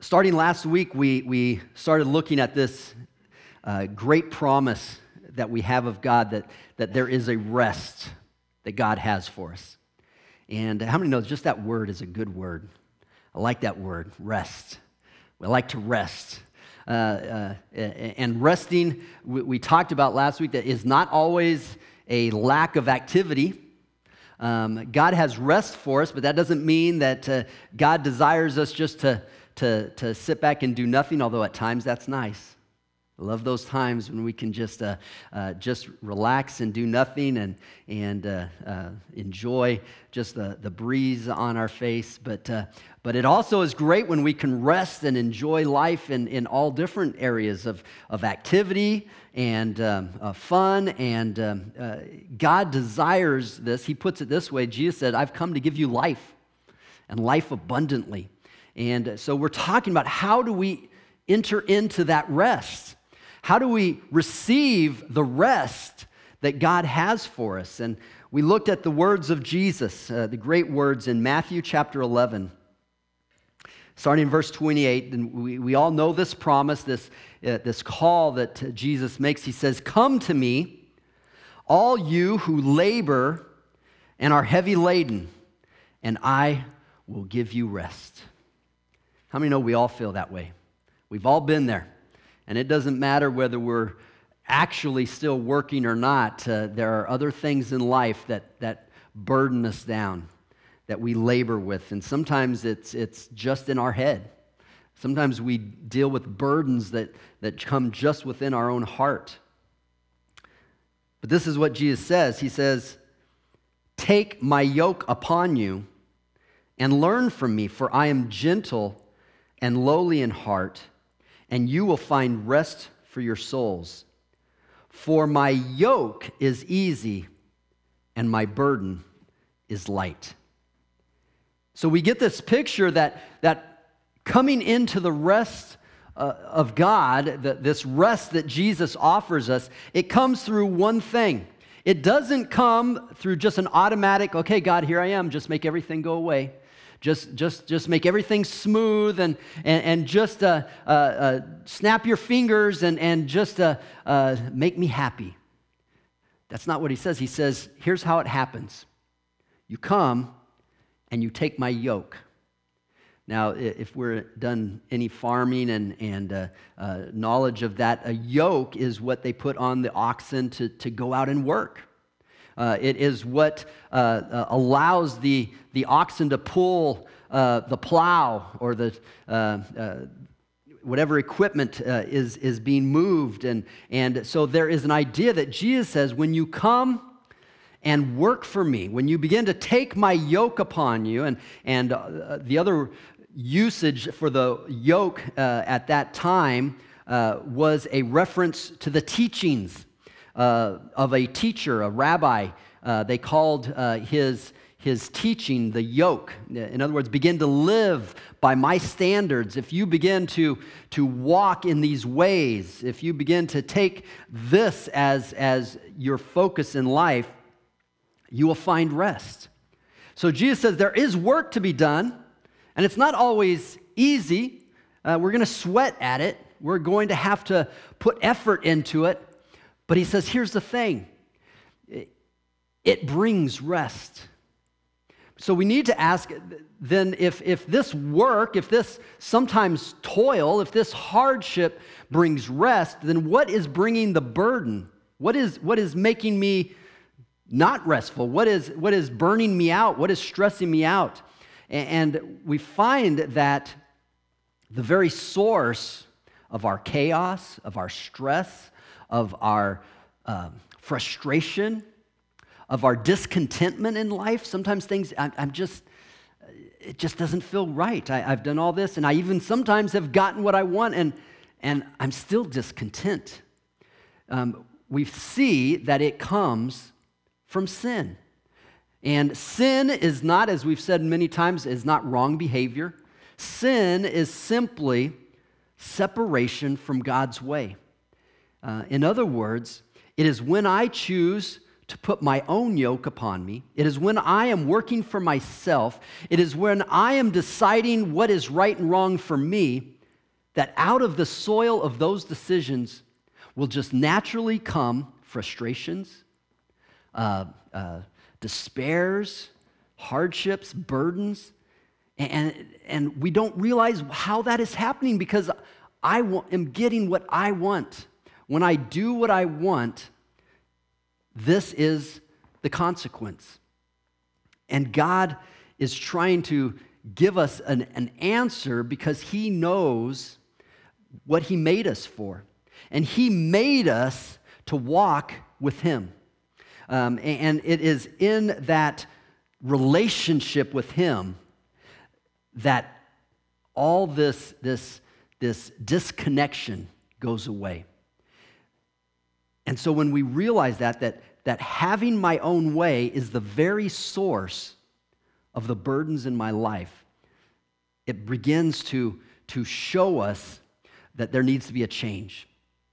Starting last week, we started looking at this great promise that we have of God, that there is a rest that God has for us. And how many know just that word is a good word? I like that word, rest. We like to rest. And resting, we talked about last week, that is not always a lack of activity. God has rest for us, but that doesn't mean that God desires us just to sit back and do nothing, although at times that's nice. I love those times when we can just relax and do nothing and enjoy just the breeze on our face. But it also is great when we can rest and enjoy life in all different areas of activity and fun. And God desires this. He puts it this way. Jesus said, "I've come to give you life, and life abundantly." And so we're talking about how do we enter into that rest? How do we receive the rest that God has for us? And we looked at the words of Jesus, the great words in Matthew chapter 11, starting in verse 28. And we all know this promise, this call that Jesus makes. He says, "Come to me, all you who labor and are heavy laden, and I will give you rest." How many know we all feel that way? We've all been there. And it doesn't matter whether we're actually still working or not. There are other things in life that burden us down, that we labor with. And sometimes it's just in our head. Sometimes we deal with burdens that come just within our own heart. But this is what Jesus says. He says, "Take my yoke upon you and learn from me, for I am gentle and lowly in heart, and you will find rest for your souls. For my yoke is easy, and my burden is light." So we get this picture that coming into the rest of God, this rest that Jesus offers us, it comes through one thing. It doesn't come through just an automatic, "Okay, God, here I am, just make everything go away. Just make everything smooth and just snap your fingers and just make me happy." That's not what he says. He says, here's how it happens. You come and you take my yoke. Now, if we're done any farming and knowledge of that, a yoke is what they put on the oxen to go out and work. It is what allows the oxen to pull the plow or the whatever equipment is being moved. And so there is an idea that Jesus says, when you come and work for me, when you begin to take my yoke upon you, and the other usage for the yoke at that time was a reference to the teachings of a teacher, a rabbi. They called his teaching the yoke. In other words, begin to live by my standards. If you begin to walk in these ways, if you begin to take this as your focus in life, you will find rest. So Jesus says there is work to be done, and it's not always easy. We're going to sweat at it. We're going to have to put effort into it. But he says, here's the thing. It brings rest. So we need to ask then if this work, if this sometimes toil, if this hardship brings rest, then what is bringing the burden? What is making me not restful? What is burning me out? What is stressing me out? And we find that the very source of our chaos, of our stress, of our frustration, of our discontentment in life. Sometimes things, it just doesn't feel right. I've done all this, and I even sometimes have gotten what I want, and I'm still discontent. We see that it comes from sin. And sin is not, as we've said many times, is not wrong behavior. Sin is simply separation from God's way. In other words, it is when I choose to put my own yoke upon me. It is when I am working for myself, it is when I am deciding what is right and wrong for me, that out of the soil of those decisions will just naturally come frustrations, despairs, hardships, burdens, and we don't realize how that is happening because I am getting what I want. When I do what I want, this is the consequence. And God is trying to give us an answer because He knows what He made us for. And He made us to walk with Him. And it is in that relationship with Him that all this disconnection goes away. And so when we realize that having my own way is the very source of the burdens in my life, it begins to show us that there needs to be a change.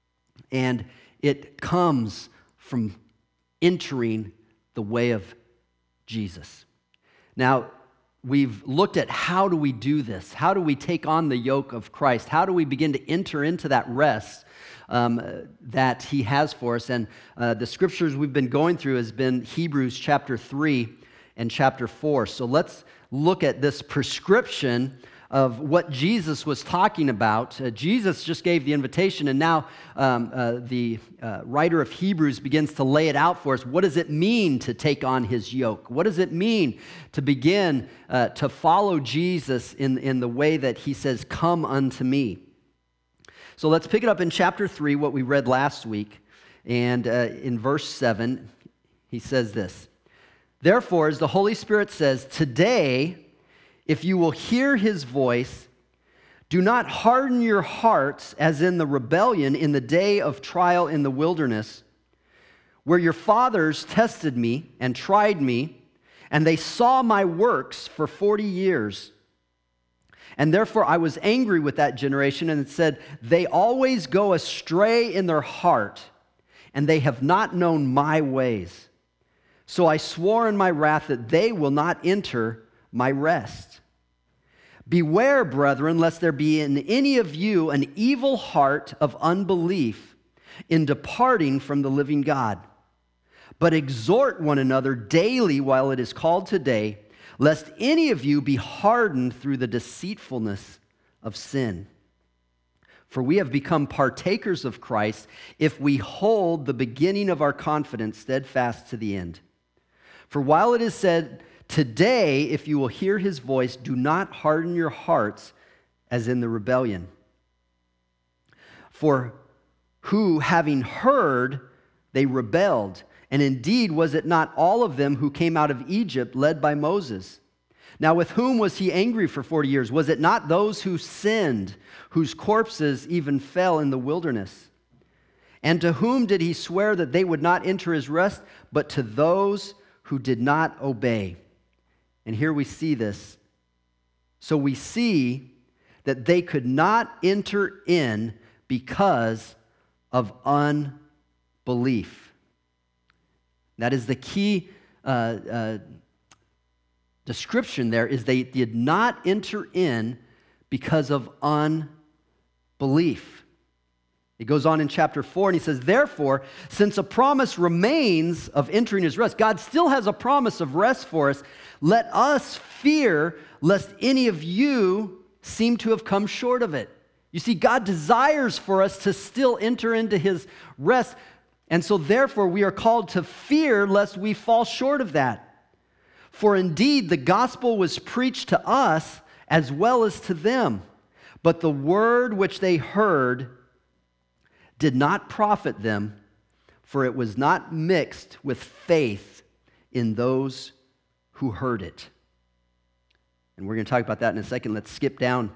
And it comes from entering the way of Jesus. Now, we've looked at how do we do this? How do we take on the yoke of Christ? How do we begin to enter into that rest that He has for us? And the scriptures we've been going through has been Hebrews chapter 3 and chapter 4. So let's look at this prescription of what Jesus was talking about. Jesus just gave the invitation, and now the writer of Hebrews begins to lay it out for us. What does it mean to take on His yoke? What does it mean to begin to follow Jesus in the way that He says, "Come unto me"? So let's pick it up in chapter 3, what we read last week, and in verse 7, he says this: "Therefore, as the Holy Spirit says, today, if you will hear His voice, do not harden your hearts as in the rebellion in the day of trial in the wilderness, where your fathers tested me and tried me, and they saw my works for 40 years. And therefore I was angry with that generation and said, they always go astray in their heart, and they have not known my ways. So I swore in my wrath that they will not enter my rest. Beware, brethren, lest there be in any of you an evil heart of unbelief in departing from the living God. But exhort one another daily while it is called today, lest any of you be hardened through the deceitfulness of sin. For we have become partakers of Christ if we hold the beginning of our confidence steadfast to the end. For while it is said, today, if you will hear His voice, do not harden your hearts as in the rebellion. For who, having heard, they rebelled. And indeed, was it not all of them who came out of Egypt led by Moses? Now, with whom was He angry for 40 years? Was it not those who sinned, whose corpses even fell in the wilderness? And to whom did He swear that they would not enter His rest, but to those who did not obey? And here we see this. So we see that they could not enter in because of unbelief. That is the key description there, is they did not enter in because of unbelief. It goes on in chapter 4, and he says, therefore, since a promise remains of entering His rest, God still has a promise of rest for us, let us fear lest any of you seem to have come short of it. You see, God desires for us to still enter into His rest, and so therefore we are called to fear lest we fall short of that. For indeed, the gospel was preached to us as well as to them, but the word which they heard did not profit them, for it was not mixed with faith in those who heard it. And we're going to talk about that in a second. Let's skip down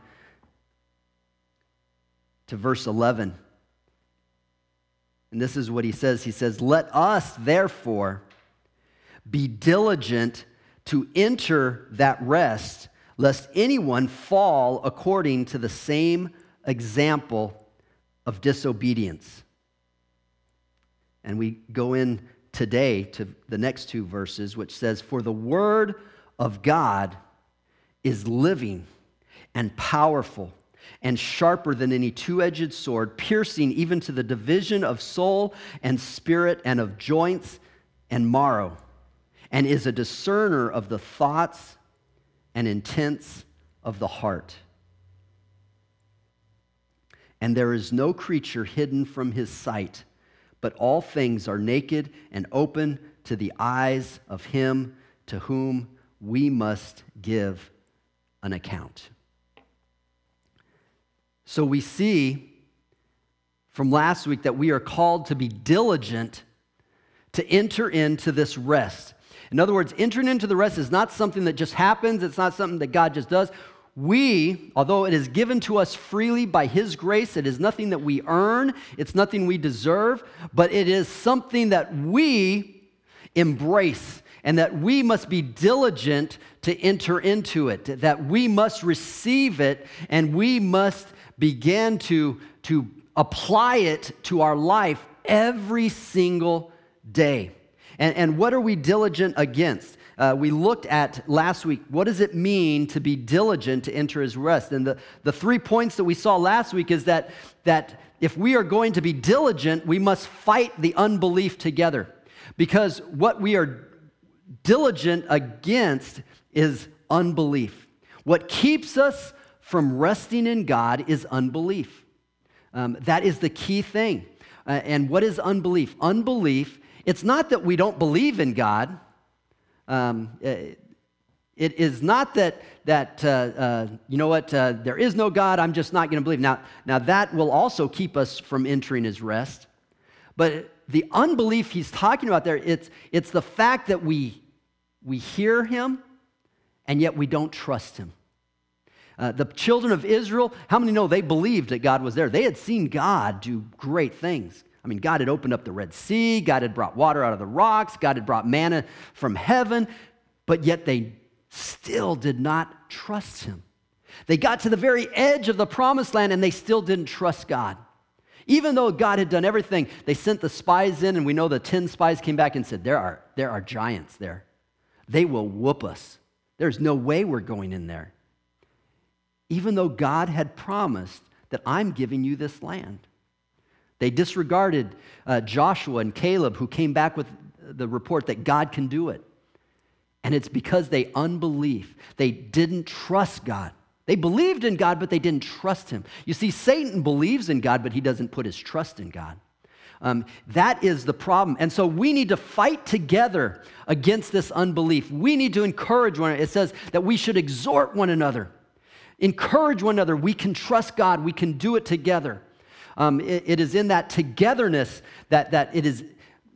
to verse 11. And this is what he says. He says, let us therefore be diligent to enter that rest, lest anyone fall according to the same example of disobedience. And we go in today to the next two verses, which says, "For the word of God is living and powerful and sharper than any two-edged sword, piercing even to the division of soul and spirit and of joints and marrow, and is a discerner of the thoughts and intents of the heart. And there is no creature hidden from his sight, but all things are naked and open to the eyes of him to whom we must give an account." So we see from last week that we are called to be diligent to enter into this rest. In other words, entering into the rest is not something that just happens. It's not something that God just does. We, although it is given to us freely by His grace, it is nothing that we earn. It's nothing we deserve, but it is something that we embrace and that we must be diligent to enter into it, that we must receive it and we must begin to apply it to our life every single day. And what are we diligent against? We looked at last week, what does it mean to be diligent to enter His rest? And the 3 points that we saw last week is that if we are going to be diligent, we must fight the unbelief together. Because what we are diligent against is unbelief. What keeps us from resting in God is unbelief. That is the key thing. And what is unbelief? Unbelief, it's not that we don't believe in God. It is not that you know what, there is no God, I'm just not going to believe. Now that will also keep us from entering His rest. But the unbelief he's talking about there, it's the fact that we hear Him and yet we don't trust Him. The children of Israel, how many know they believed that God was there? They had seen God do great things. I mean, God had opened up the Red Sea, God had brought water out of the rocks, God had brought manna from heaven, but yet they still did not trust Him. They got to the very edge of the promised land and they still didn't trust God. Even though God had done everything, they sent the spies in, and we know the 10 spies came back and said, there are giants there. They will whoop us. There's no way we're going in there. Even though God had promised that I'm giving you this land. They disregarded Joshua and Caleb, who came back with the report that God can do it. And it's because they unbelief. They didn't trust God. They believed in God, but they didn't trust Him. You see, Satan believes in God, but he doesn't put his trust in God. That is the problem. And so we need to fight together against this unbelief. We need to encourage one another. It says that we should exhort one another. Encourage one another. We can trust God. We can do it together. It is in that togetherness that it is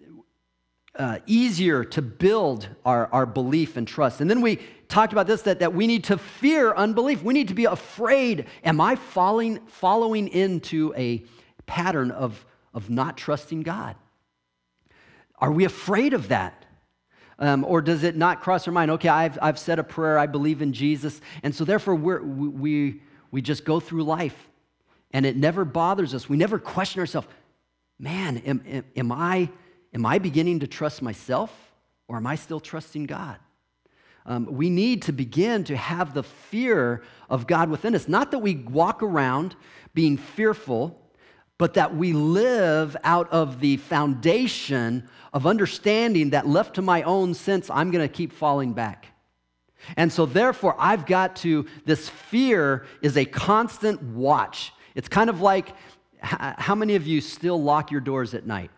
easier to build our belief and trust. And then we talked about this, that we need to fear unbelief. We need to be afraid. Am I following into a pattern of not trusting God? Are we afraid of that? Or does it not cross our mind? Okay, I've said a prayer, I believe in Jesus, and so therefore we just go through life, and it never bothers us. We never question ourselves, man, am I beginning to trust myself, or am I still trusting God? We need to begin to have the fear of God within us. Not that we walk around being fearful, but that we live out of the foundation of understanding that left to my own sense, I'm going to keep falling back. And so therefore, this fear is a constant watch. It's kind of like, how many of you still lock your doors at night?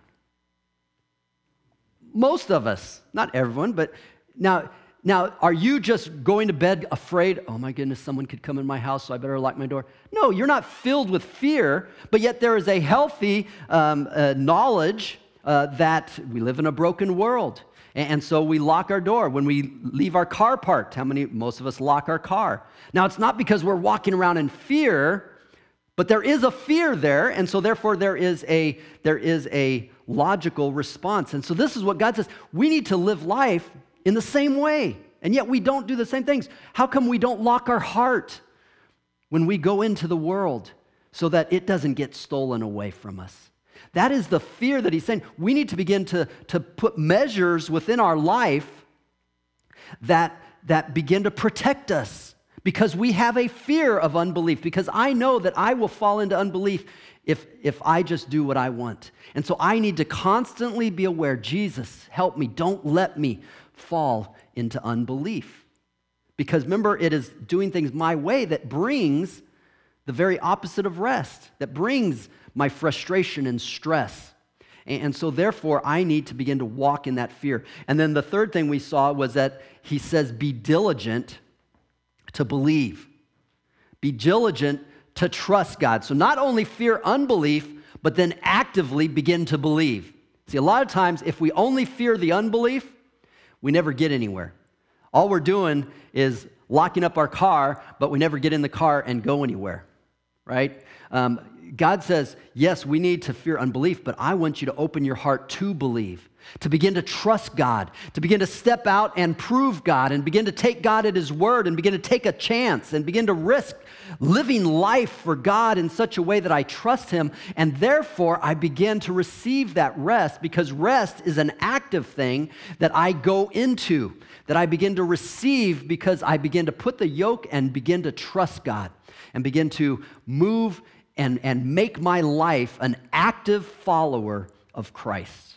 Most of us, not everyone, but now, are you just going to bed afraid, oh my goodness, someone could come in my house, so I better lock my door? No, you're not filled with fear, but yet there is a healthy knowledge that we live in a broken world. And so we lock our door. When we leave our car parked, most of us lock our car. Now, it's not because we're walking around in fear, but there is a fear there, and so therefore there is a logical response. And so this is what God says. We need to live life in the same way, and yet we don't do the same things. How come we don't lock our heart when we go into the world so that it doesn't get stolen away from us? That is the fear that he's saying. We need to begin to put measures within our life that begin to protect us, because we have a fear of unbelief, because I know that I will fall into unbelief if I just do what I want. And so I need to constantly be aware, Jesus, help me, don't let me fall into unbelief. Because remember, it is doing things my way that brings the very opposite of rest, that brings my frustration and stress. And so therefore, I need to begin to walk in that fear. And then the third thing we saw was that he says, be diligent to believe. Be diligent to trust God. So not only fear unbelief, but then actively begin to believe. See, a lot of times, if we only fear the unbelief, we never get anywhere. All we're doing is locking up our car, but we never get in the car and go anywhere, right? God says, yes, we need to fear unbelief, but I want you to open your heart to believe, to begin to trust God, to begin to step out and prove God, and begin to take God at His word, and begin to take a chance, and begin to risk living life for God in such a way that I trust Him, and therefore I begin to receive that rest, because rest is an active thing that I go into, that I begin to receive, because I begin to put the yoke and begin to trust God, and begin to move and make my life an active follower of Christ.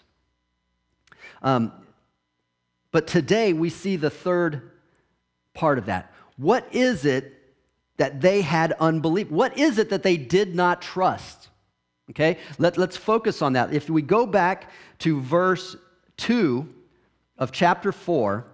But today we see the third part of that. What is it that they had unbelief? What is it that they did not trust? Okay, let's focus on that. If we go back to verse 2 of chapter 4,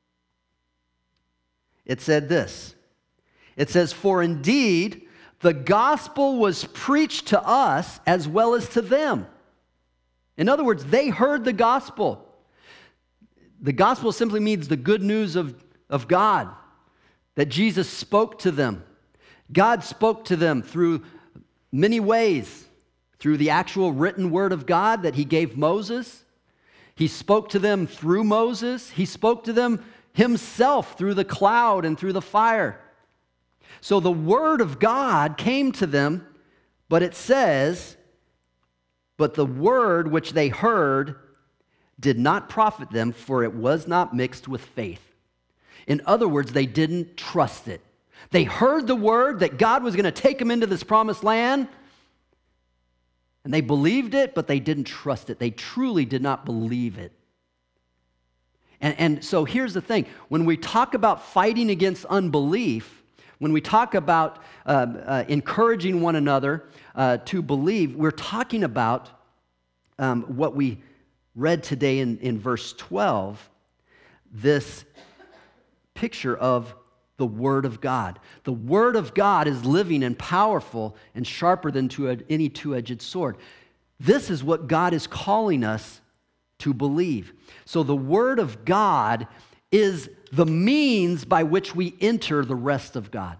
it said this. It says, "For indeed, the gospel was preached to us as well as to them." In other words, they heard the gospel. The gospel simply means the good news of God, that Jesus spoke to them. God spoke to them through many ways, through the actual written word of God that He gave Moses. He spoke to them through Moses. He spoke to them Himself through the cloud and through the fire. So the word of God came to them, but it says, "But the word which they heard did not profit them, for it was not mixed with faith." In other words, they didn't trust it. They heard the word that God was going to take them into this promised land, and they believed it, but they didn't trust it. They truly did not believe it. And so here's the thing. When we talk about fighting against unbelief, when we talk about encouraging one another to believe, we're talking about what we read today in verse 12, this picture of the Word of God. The Word of God is living and powerful and sharper than any two-edged sword. This is what God is calling us to believe. So the Word of God is the means by which we enter the rest of God.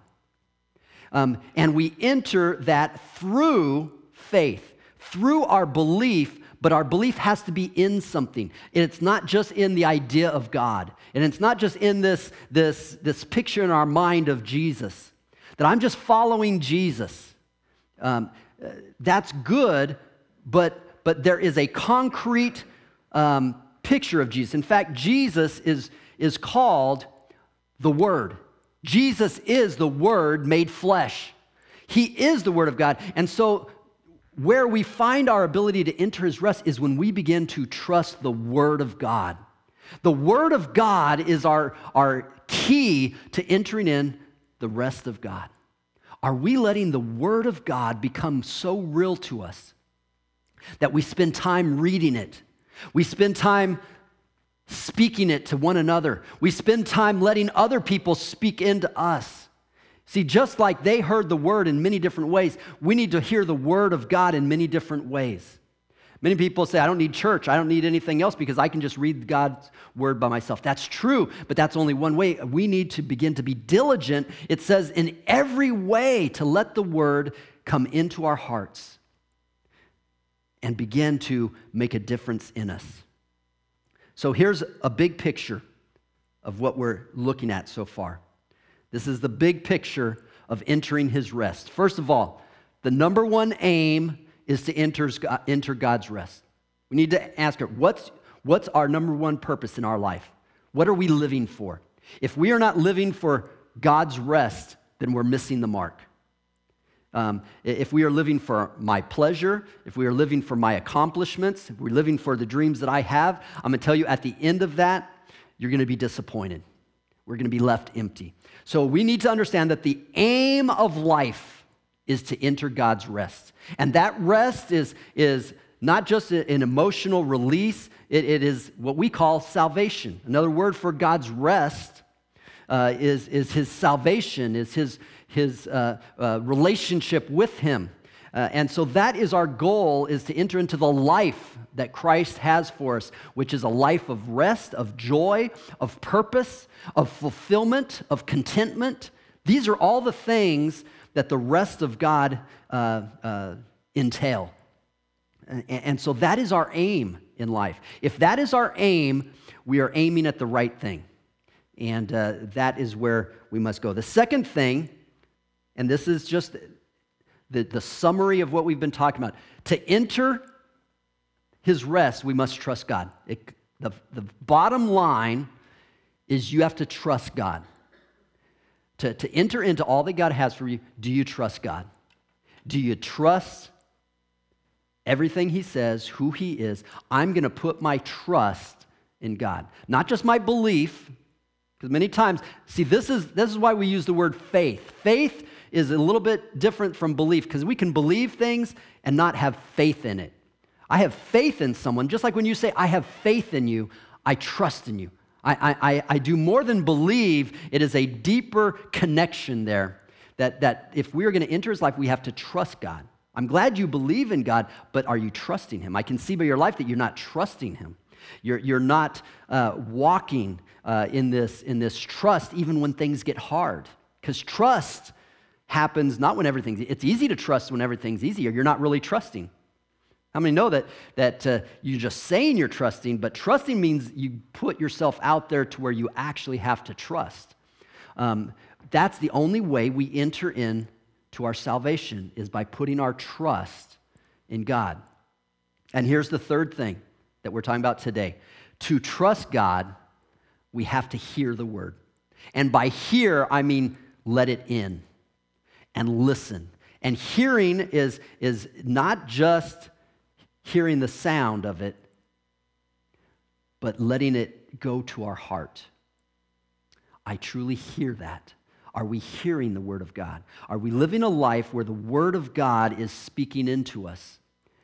And we enter that through faith, through our belief, but our belief has to be in something. It's not just in the idea of God. And it's not just in this picture in our mind of Jesus, that I'm just following Jesus. That's good, but there is a concrete picture of Jesus. In fact, Jesus is called the Word. Jesus is the Word made flesh. He is the Word of God. And so where we find our ability to enter His rest is when we begin to trust the Word of God. The Word of God is our key to entering in the rest of God. Are we letting the Word of God become so real to us that we spend time reading it? We spend time speaking it to one another. We spend time letting other people speak into us. See, just like they heard the Word in many different ways, we need to hear the Word of God in many different ways. Many people say, I don't need church, I don't need anything else because I can just read God's Word by myself. That's true, but that's only one way. We need to begin to be diligent. It says in every way to let the Word come into our hearts and begin to make a difference in us. So here's a big picture of what we're looking at so far. This is the big picture of entering His rest. First of all, the number one aim is to enter God's rest. We need to ask her, what's our number one purpose in our life? What are we living for? If we are not living for God's rest, then we're missing the mark. If we are living for my pleasure, if we are living for my accomplishments, if we're living for the dreams that I have, I'm going to tell you at the end of that, you're going to be disappointed. We're going to be left empty. So we need to understand that the aim of life is to enter God's rest. And that rest is not just an emotional release, it is what we call salvation. Another word for God's rest is his salvation, is his relationship with him. And so that is our goal, is to enter into the life that Christ has for us, which is a life of rest, of joy, of purpose, of fulfillment, of contentment. These are all the things that the rest of God entail. And so that is our aim in life. If that is our aim, we are aiming at the right thing. And that is where we must go. The second thing, and this is just the summary of what we've been talking about. To enter his rest, we must trust God. The bottom line is you have to trust God. To enter into all that God has for you, do you trust God? Do you trust everything he says, who he is? I'm going to put my trust in God. Not just my belief, because many times, see, this is why we use the word faith. Faith is a little bit different from belief, because we can believe things and not have faith in it. I have faith in someone, just like when you say, I have faith in you, I trust in you. I do more than believe. It is a deeper connection there that if we are going to enter his life, we have to trust God. I'm glad you believe in God, but are you trusting him? I can see by your life that you're not trusting him. You're not walking in this trust even when things get hard, because trust happens not when it's easy to trust when everything's easier. You're not really trusting. How many know that you're just saying you're trusting, but trusting means you put yourself out there to where you actually have to trust. That's the only way we enter into our salvation, is by putting our trust in God. And here's the third thing that we're talking about today. To trust God, we have to hear the word. And by hear, I mean let it in and listen. And hearing is not just hearing the sound of it, but letting it go to our heart. I truly hear that. Are we hearing the word of God? Are we living a life where the word of God is speaking into us?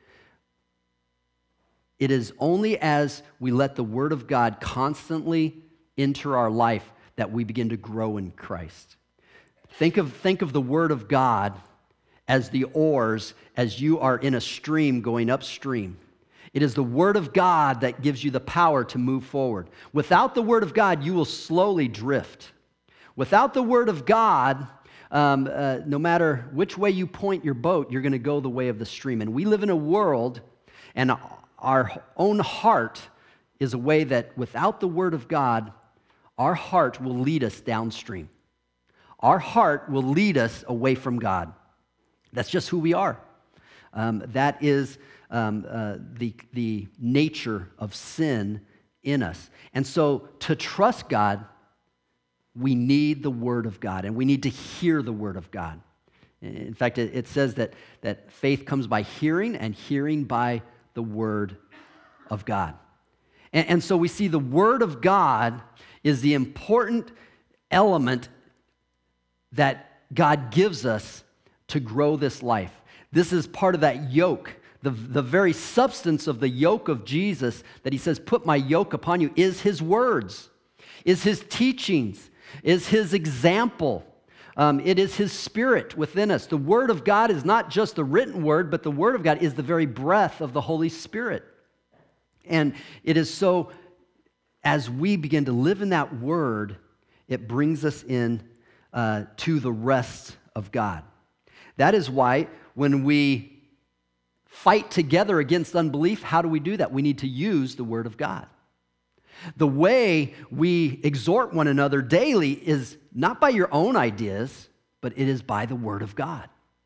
It is only as we let the word of God constantly enter our life that we begin to grow in Christ. Think of the word of God as the oars as you are in a stream going upstream. It is the word of God that gives you the power to move forward. Without the word of God, you will slowly drift. Without the word of God, no matter which way you point your boat, you're going to go the way of the stream. And we live in a world, and our own heart is a way that without the word of God, our heart will lead us downstream. Our heart will lead us away from God. That's just who we are. That is the nature of sin in us. And so to trust God, we need the word of God, and we need to hear the word of God. In fact, it says that faith comes by hearing, and hearing by the word of God. And so we see the word of God is the important element that God gives us to grow this life. This is part of that yoke. The very substance of the yoke of Jesus that he says, put my yoke upon you, is his words, is his teachings, is his example. It is his spirit within us. The word of God is not just the written word, but the word of God is the very breath of the Holy Spirit. And it is so, as we begin to live in that word, it brings us in to the rest of God. That is why when we fight together against unbelief, how do we do that? We need to use the word of God. The way we exhort one another daily is not by your own ideas, but it is by the word of God.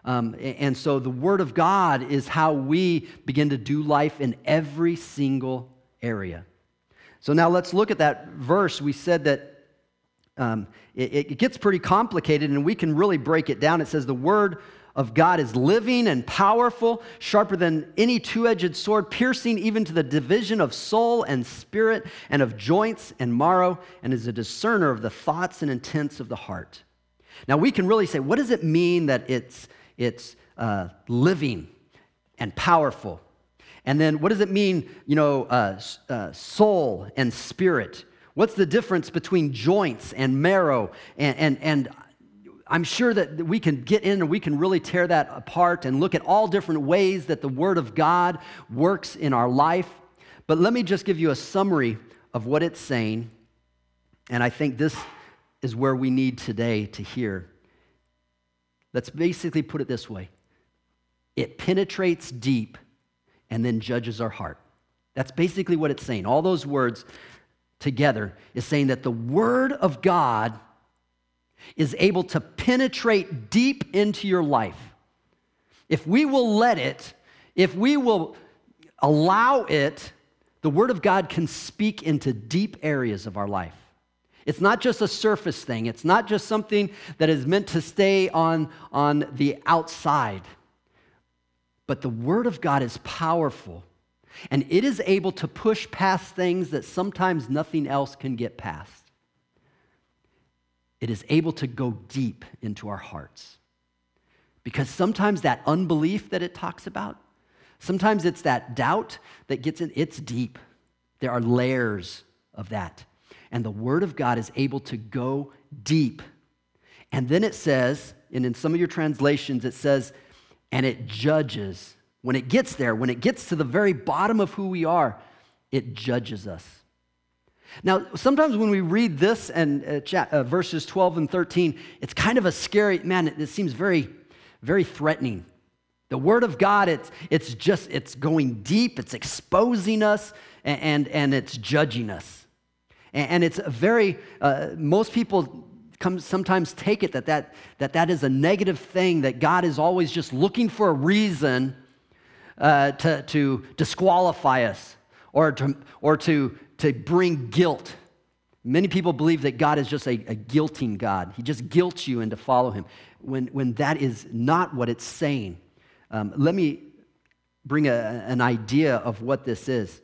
And so the Word of God is how we begin to do life in every single area. So now let's look at that verse. We said that it gets pretty complicated, and we can really break it down. It says the Word of God is living and powerful, sharper than any two-edged sword, piercing even to the division of soul and spirit and of joints and marrow, and is a discerner of the thoughts and intents of the heart. Now we can really say, what does it mean that it's living and powerful? And then what does it mean, soul and spirit? What's the difference between joints and marrow? And I'm sure that we can get in and we can really tear that apart and look at all different ways that the Word of God works in our life. But let me just give you a summary of what it's saying. And I think this is where we need today to hear. Let's basically put it this way. It penetrates deep and then judges our heart. That's basically what it's saying. All those words together is saying that the Word of God is able to penetrate deep into your life. If we will let it, if we will allow it, the Word of God can speak into deep areas of our life. It's not just a surface thing. It's not just something that is meant to stay on the outside. But the Word of God is powerful, and it is able to push past things that sometimes nothing else can get past. It is able to go deep into our hearts. Because sometimes that unbelief that it talks about, sometimes it's that doubt that gets in, it's deep. There are layers of that. And the Word of God is able to go deep. And then it says, and in some of your translations it says, and it judges. When it gets there, when it gets to the very bottom of who we are, it judges us. Now, sometimes when we read this and verses 12 and 13, it's kind of a scary, it seems very, very threatening. The Word of God, it's going deep, it's exposing us, and it's judging us. And it's very, most people sometimes take it that is a negative thing, that God is always just looking for a reason to disqualify us or to bring guilt. Many people believe that God is just a guilting God. He just guilts you into follow him, when that is not what it's saying. Let me bring an idea of what this is.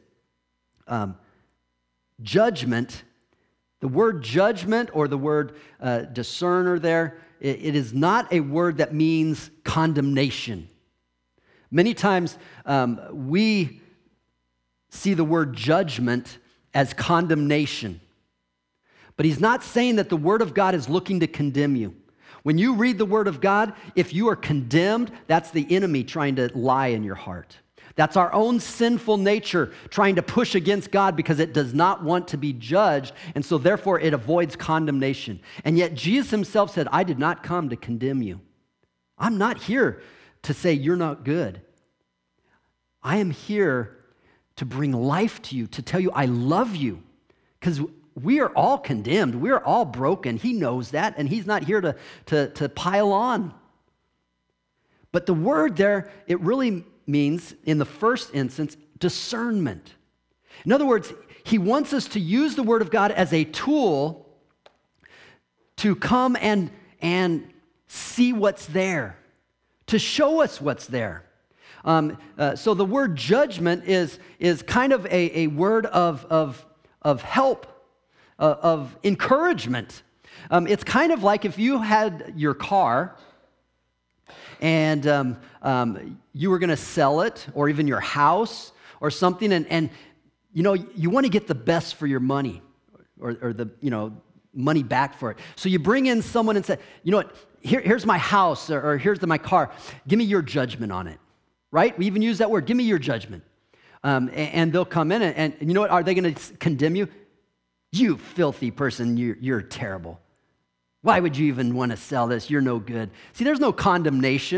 Judgment, the word judgment or the word discerner there, it is not a word that means condemnation. Many times we see the word judgment as condemnation. But he's not saying that the Word of God is looking to condemn you. When you read the Word of God, if you are condemned, that's the enemy trying to lie in your heart. That's our own sinful nature trying to push against God because it does not want to be judged, and so therefore it avoids condemnation. And yet Jesus himself said, I did not come to condemn you. I'm not here to say you're not good. I am here to bring life to you, to tell you I love you, because we are all condemned. We are all broken. He knows that, and he's not here to pile on. But the word there, it really means, in the first instance, discernment. In other words, he wants us to use the Word of God as a tool to come and see what's there, to show us what's there. So the word judgment is kind of a word of help, of encouragement. It's kind of like if you had your car and you were going to sell it, or even your house or something, and you want to get the best for your money, or the money back for it. So you bring in someone and say, you know what, here's my house, or here's my car. Give me your judgment on it. Right? We even use that word. Give me your judgment. And they'll come in and you know what? Are they going to condemn you? You filthy person, you're terrible. Why would you even want to sell this? You're no good. See, there's no condemnation,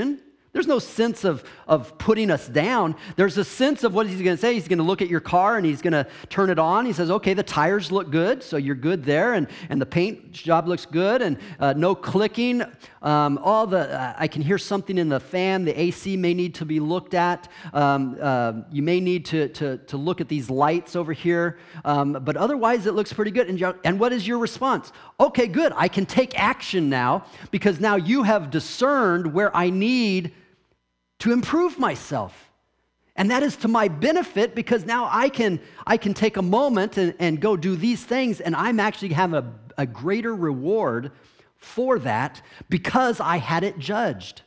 There's no sense of putting us down. There's a sense of what he's going to say. He's going to look at your car and he's going to turn it on. He says, okay, the tires look good, so you're good there, and the paint job looks good, and no clicking. I can hear something in the fan. The AC may need to be looked at. You may need to look at these lights over here, but otherwise it looks pretty good. And what is your response? Okay, good. I can take action now because now you have discerned where I need to improve myself. And that is to my benefit because now I can take a moment and go do these things, and I'm actually having a greater reward for that because I had it judged.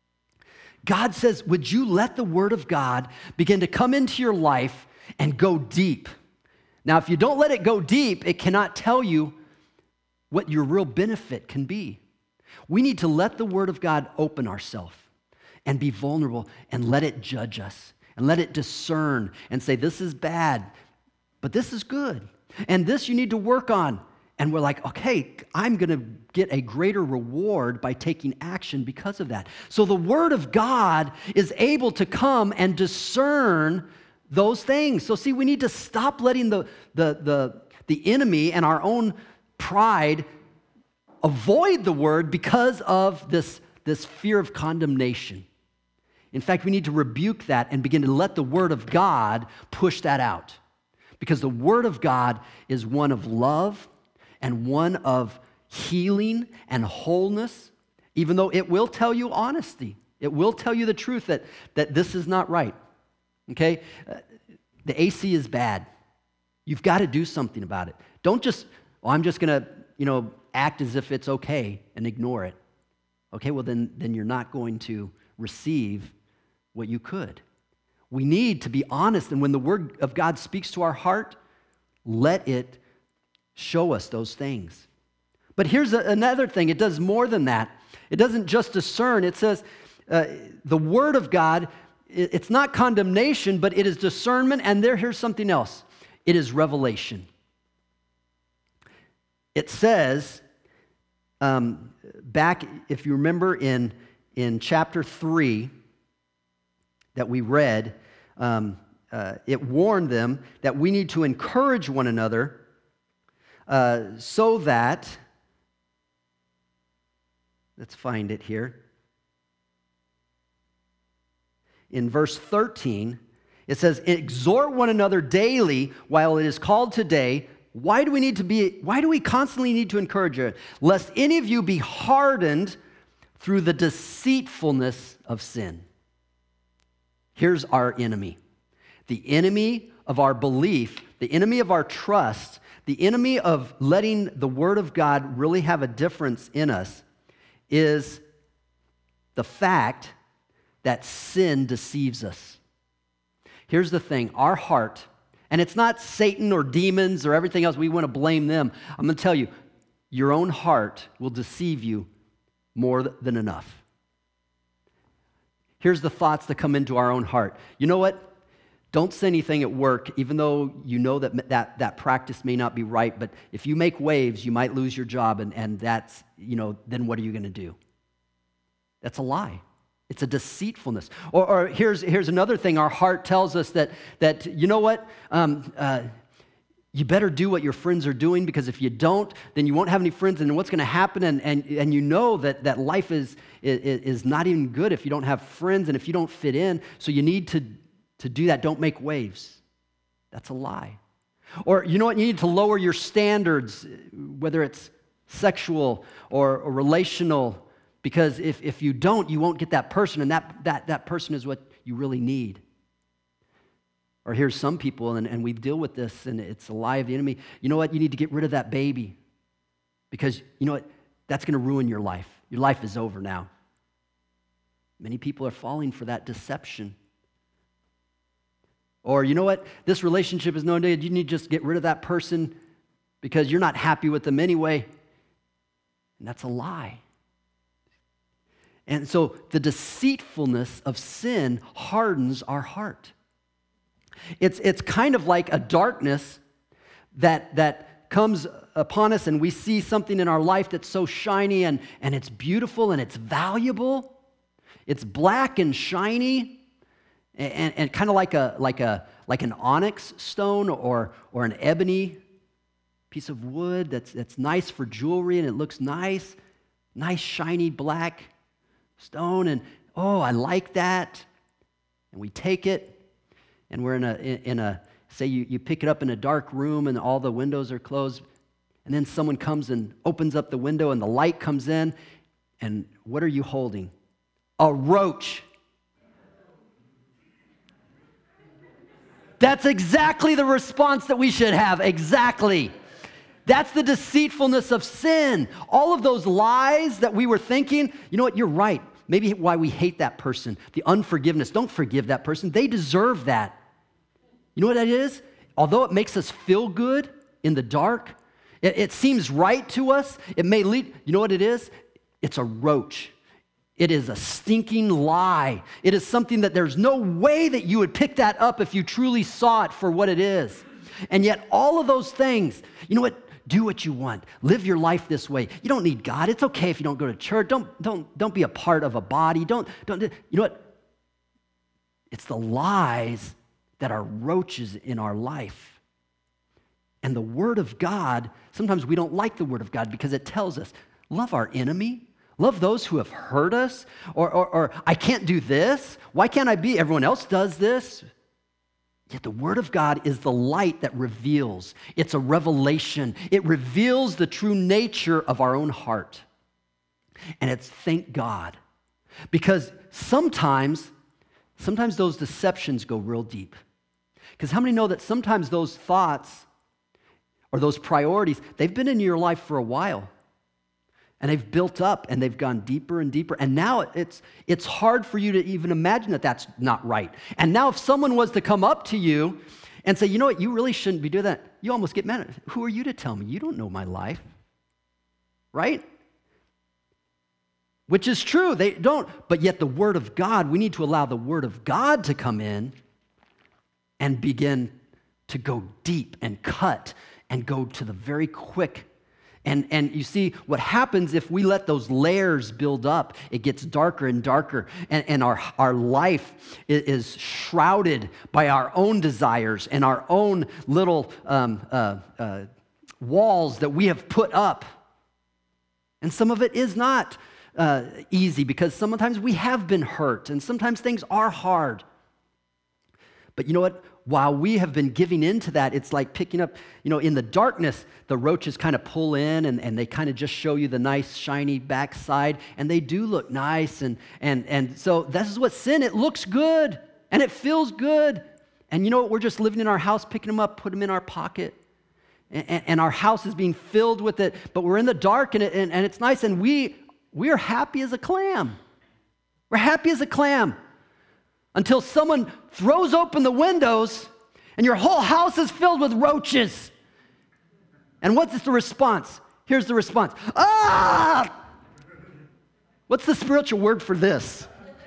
God says, would you let the Word of God begin to come into your life and go deep? Now, if you don't let it go deep, it cannot tell you what your real benefit can be. We need to let the Word of God open ourselves and be vulnerable and let it judge us and let it discern and say, this is bad, but this is good. And this you need to work on. And we're like, okay, I'm going to get a greater reward by taking action because of that. So the Word of God is able to come and discern those things. So see, we need to stop letting the enemy and our own pride avoid the Word because of this fear of condemnation. In fact, we need to rebuke that and begin to let the Word of God push that out. Because the Word of God is one of love and one of healing and wholeness, even though it will tell you honesty. It will tell you the truth that this is not right. Okay? The AC is bad. You've got to do something about it. Don't just, I'm just going to, act as if it's okay and ignore it. Okay, well then you're not going to receive what you could. We need to be honest, and when the Word of God speaks to our heart, let it show us those things. But here's another thing. It does more than that. It doesn't just discern. It says the Word of God, it's not condemnation, but it is discernment, and here's something else. It is revelation. It says, back, if you remember in chapter 3 that we read, it warned them that we need to encourage one another so that, let's find it here. In verse 13, it says, exhort one another daily while it is called today. Why do we constantly need to encourage it? Lest any of you be hardened through the deceitfulness of sin. Here's our enemy. The enemy of our belief, the enemy of our trust, the enemy of letting the Word of God really have a difference in us is the fact that sin deceives us. Here's the thing, our heart, and it's not Satan or demons or everything else, we want to blame them. I'm going to tell you, your own heart will deceive you more than enough. Here's the thoughts that come into our own heart. You know what? Don't say anything at work, even though you know that practice may not be right, but if you make waves, you might lose your job, and that's, then what are you going to do? That's a lie. It's a deceitfulness. Or here's another thing. Our heart tells us that you know what? You better do what your friends are doing, because if you don't, then you won't have any friends, and what's going to happen? And you know that life is not even good if you don't have friends and if you don't fit in. So you need to do that. Don't make waves. That's a lie. Or you know what? You need to lower your standards, whether it's sexual or relational, because if you don't, you won't get that person, and that person is what you really need. Or here's some people, and we deal with this, and it's a lie of the enemy. You know what? You need to get rid of that baby, because you know what? That's going to ruin your life. Your life is over now. Many people are falling for that deception. Or you know what? This relationship is no good. You need to just get rid of that person because you're not happy with them anyway. And that's a lie. And so the deceitfulness of sin hardens our heart. It's kind of like a darkness that comes upon us, and we see something in our life that's so shiny and it's beautiful and it's valuable. It's black and shiny and kind of like an onyx stone or an ebony piece of wood that's nice for jewelry, and it looks nice shiny black stone, and oh, I like that. And we take it, and we're in a say you pick it up in a dark room and all the windows are closed, and then someone comes and opens up the window and the light comes in, and what are you holding? A roach. That's exactly the response that we should have. Exactly. That's the deceitfulness of sin. All of those lies that we were thinking, you know what, you're right. Maybe why we hate that person, the unforgiveness. Don't forgive that person. They deserve that. You know what that is? Although it makes us feel good in the dark, it seems right to us. It may lead, you know what it is? It's a roach. It is a stinking lie. It is something that there's no way that you would pick that up if you truly saw it for what it is. And yet all of those things, you know what? Do what you want. Live your life this way. You don't need God. It's okay if you don't go to church. Don't be a part of a body. You know what? It's the lies that are roaches in our life. And the Word of God, sometimes we don't like the Word of God because it tells us, love our enemy. Love those who have hurt us. Or I can't do this. Why can't I be? Everyone else does this. Yet the Word of God is the light that reveals. It's a revelation. It reveals the true nature of our own heart. And it's thank God. Because sometimes those deceptions go real deep. Because how many know that sometimes those thoughts or those priorities, they've been in your life for a while. And they've built up and they've gone deeper and deeper. And now it's hard for you to even imagine that that's not right. And now if someone was to come up to you and say, you know what, you really shouldn't be doing that, you almost get mad at it. Who are you to tell me? You don't know my life. Right? Which is true. They don't. But yet the Word of God, we need to allow the Word of God to come in and begin to go deep and cut and go to the very quick. And you see, what happens if we let those layers build up, it gets darker and darker, and our life is shrouded by our own desires and our own little walls that we have put up. And some of it is not easy because sometimes we have been hurt, and sometimes things are hard. But you know what? While we have been giving into that, it's like picking up, in the darkness, the roaches kind of pull in and they kind of just show you the nice, shiny backside, and they do look nice. And so this is what sin, it looks good and it feels good. And you know what? We're just living in our house, picking them up, put them in our pocket. And our house is being filled with it, but we're in the dark and it's nice, and we are happy as a clam. We're happy as a clam. Until someone throws open the windows and your whole house is filled with roaches. And what's the response? Here's the response. Ah! What's the spiritual word for this?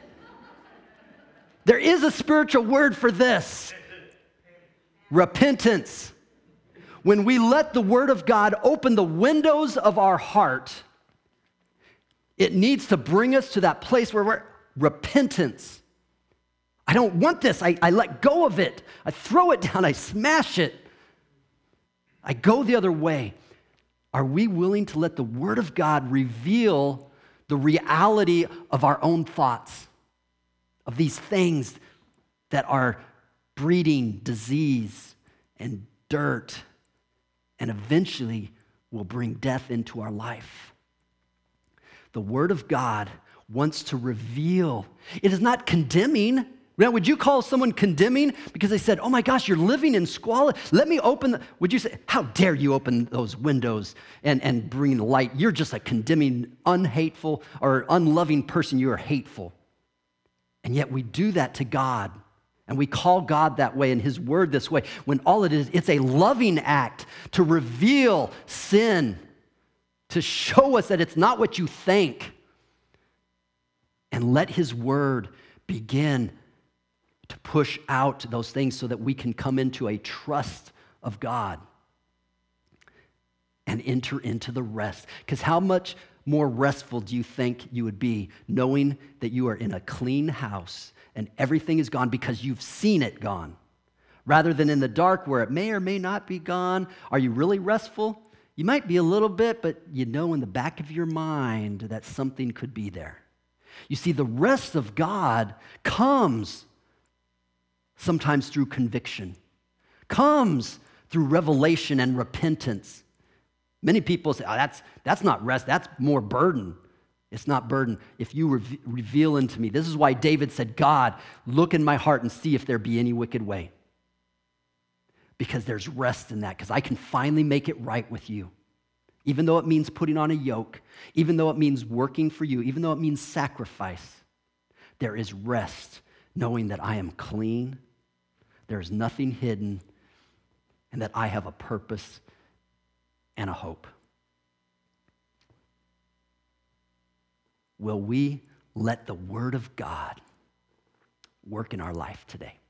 There is a spiritual word for this. Repentance. When we let the Word of God open the windows of our heart, it needs to bring us to that place where we're repentance. I don't want this. I let go of it. I throw it down. I smash it. I go the other way. Are we willing to let the Word of God reveal the reality of our own thoughts, of these things that are breeding disease and dirt and eventually will bring death into our life? The Word of God wants to reveal. It is not condemning. Now, would you call someone condemning because they said, oh my gosh, you're living in squalor? Let me open would you say, how dare you open those windows and bring the light? You're just a condemning, unhateful, or unloving person. You are hateful. And yet we do that to God. And we call God that way and His Word this way, when all it is, it's a loving act to reveal sin, to show us that it's not what you think. And let His Word begin to push out those things so that we can come into a trust of God and enter into the rest. Because how much more restful do you think you would be knowing that you are in a clean house and everything is gone because you've seen it gone, rather than in the dark where it may or may not be gone? Are you really restful? You might be a little bit, but you know in the back of your mind that something could be there. You see, the rest of God comes sometimes through conviction, comes through revelation and repentance. Many people say, oh, that's not rest, that's more burden. It's not burden. If you reveal unto me, this is why David said, God, look in my heart and see if there be any wicked way. Because there's rest in that, because I can finally make it right with you. Even though it means putting on a yoke, even though it means working for you, even though it means sacrifice, there is rest knowing that I am clean, there is nothing hidden, and that I have a purpose and a hope. Will we let the Word of God work in our life today?